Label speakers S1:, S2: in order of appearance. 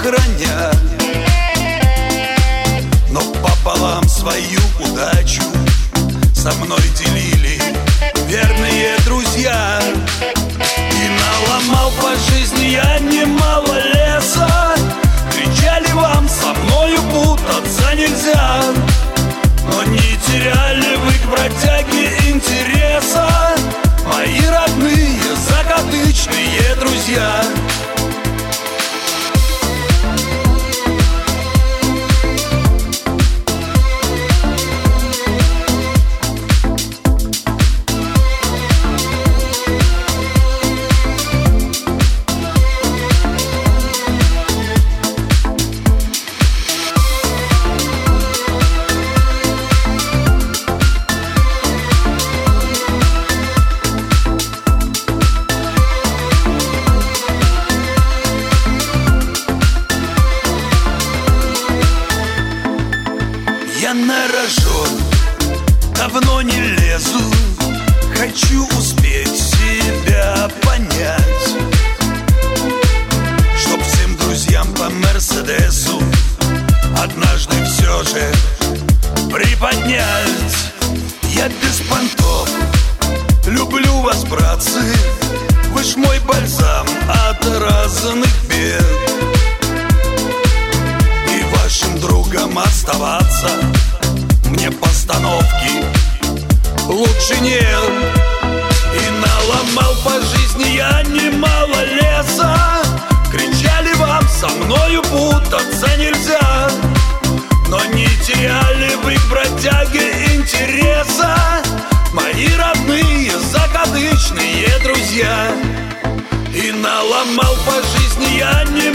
S1: храня, но пополам свою удачу со мной делили верные друзья. И наломал по жизни я немало леса, кричали вам, со мною путаться нельзя. Но не теряли вы к бродяге интереса, мои родные закадычные друзья. Я на рожон давно не лезу, хочу успеть себя понять, чтоб всем друзьям по Мерседесу однажды все же приподнять. Я без понтов, люблю вас, братцы, вы ж мой бальзам от разных бед. Вашим другом оставаться мне постановки лучше нет. И наломал по жизни я немало леса, кричали вам, со мною путаться нельзя. Но не теряли вы к бродяге интереса, мои родные закадычные друзья. И наломал по жизни я немало